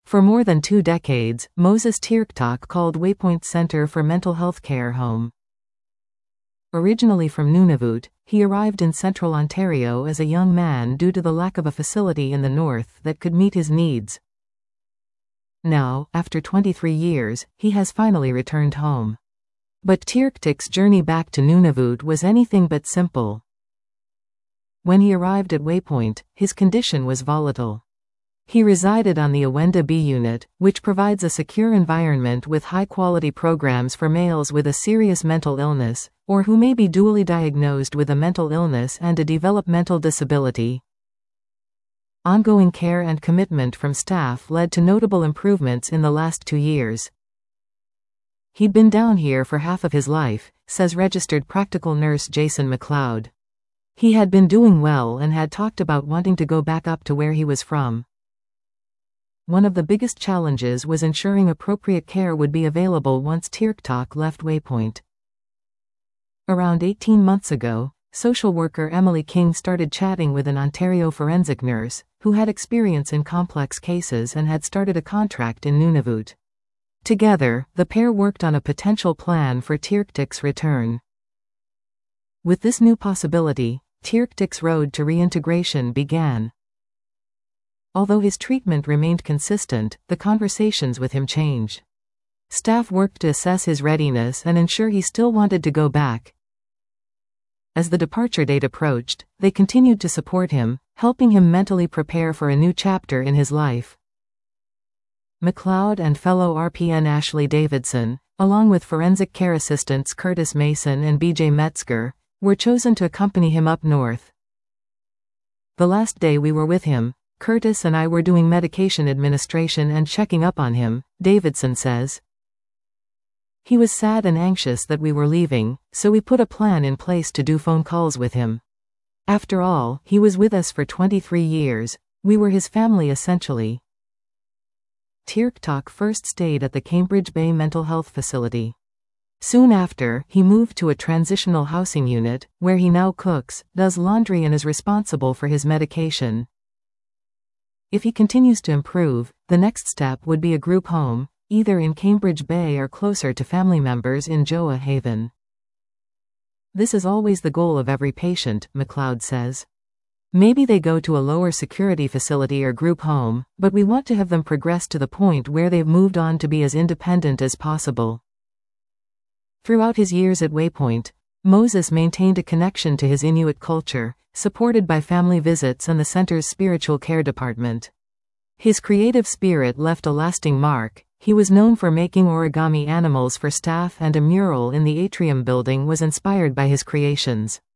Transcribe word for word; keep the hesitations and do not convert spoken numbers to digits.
For more than two decades, Moses Tirktok called Waypoint Center for Mental Health Care home. Originally from Nunavut, he arrived in central Ontario as a young man due to the lack of a facility in the north that could meet his needs. Now, after twenty-three years, he has finally returned home. But Tirktok's journey back to Nunavut was anything but simple. When he arrived at Waypoint, his condition was volatile. He resided on the Awenda B unit, which provides a secure environment with high-quality programs for males with a serious mental illness, or who may be dually diagnosed with a mental illness and a developmental disability. Ongoing care and commitment from staff led to notable improvements in the last two years. He'd been down here for half of his life, says registered practical nurse Jason McLeod. He had been doing well and had talked about wanting to go back up to where he was from. One of the biggest challenges was ensuring appropriate care would be available once Tirktok left Waypoint. Around eighteen months ago, social worker Emily King started chatting with an Ontario forensic nurse, who had experience in complex cases and had started a contract in Nunavut. Together, the pair worked on a potential plan for Tirktok's return. With this new possibility, Tirktok's road to reintegration began. Although his treatment remained consistent, the conversations with him changed. Staff worked to assess his readiness and ensure he still wanted to go back. As the departure date approached, they continued to support him, helping him mentally prepare for a new chapter in his life. McLeod and fellow R P N Ashley Davidson, along with forensic care assistants Curtis Mason and B J Metzger, were chosen to accompany him up north. The last day we were with him, Curtis and I were doing medication administration and checking up on him, Davidson says. He was sad and anxious that we were leaving, so we put a plan in place to do phone calls with him. After all, he was with us for twenty-three years, we were his family essentially. Tirktok first stayed at the Cambridge Bay Mental Health Facility. Soon after, he moved to a transitional housing unit, where he now cooks, does laundry and is responsible for his medication. If he continues to improve, the next step would be a group home, either in Cambridge Bay or closer to family members in Joa Haven. This is always the goal of every patient, McLeod says. Maybe they go to a lower security facility or group home, but we want to have them progress to the point where they've moved on to be as independent as possible. Throughout his years at Waypoint, Moses maintained a connection to his Inuit culture, supported by family visits and the center's spiritual care department. His creative spirit left a lasting mark. He was known for making origami animals for staff, and a mural in the atrium building was inspired by his creations.